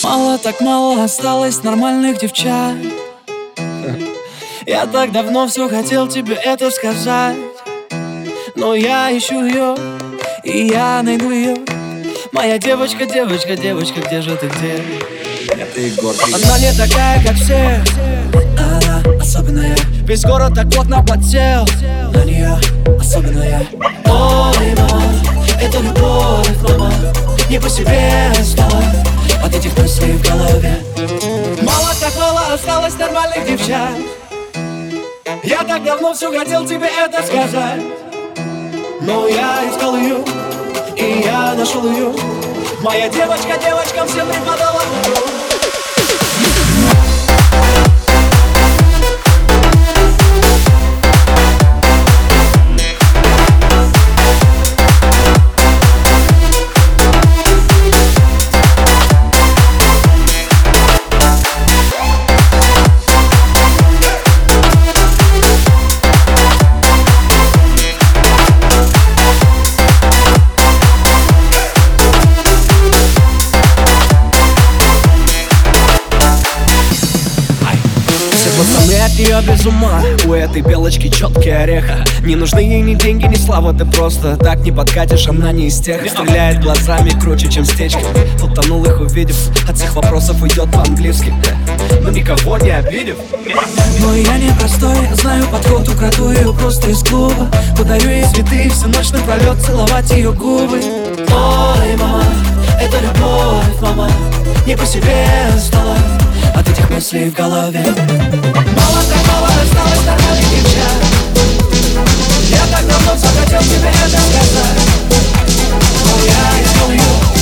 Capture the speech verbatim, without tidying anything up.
Мало так мало осталось нормальных девчат. Я так давно все хотел тебе это сказать, но я ищу ее, и я найду ее. Моя девочка, девочка, девочка, где же ты, где? Это Егор. Она не такая, как все, она особенная. Весь город так плотно подсел на нее, особенная. Ой, мама, это любовь, мама, не по себе стало от этих мыслей в голове. Мало так мало осталось нормальных девчат. Я так давно все хотел тебе это сказать, но я искал ее, и я нашел ее. Моя девочка, девочка всем преподала урок. Пацаны от нее без ума, у этой белочки четкий орех. Не нужны ей ни деньги, ни слава, ты просто так не подкатишь. Она не из тех, стреляет глазами круче, чем стечки. Утонул их увидев, от всех вопросов уйдет по-английски, но никого не обидев. Но я не простой, знаю подход, украду ее просто из клуба. Подарю ей цветы, всю ночь напролет целовать ее губы. Ой, мама, это любовь, мама, не по себе стало от этих мыслей в голове. Мало так мало осталось нормальных девчат. Я так давно все хотел тебе это сказать, но я искал ее,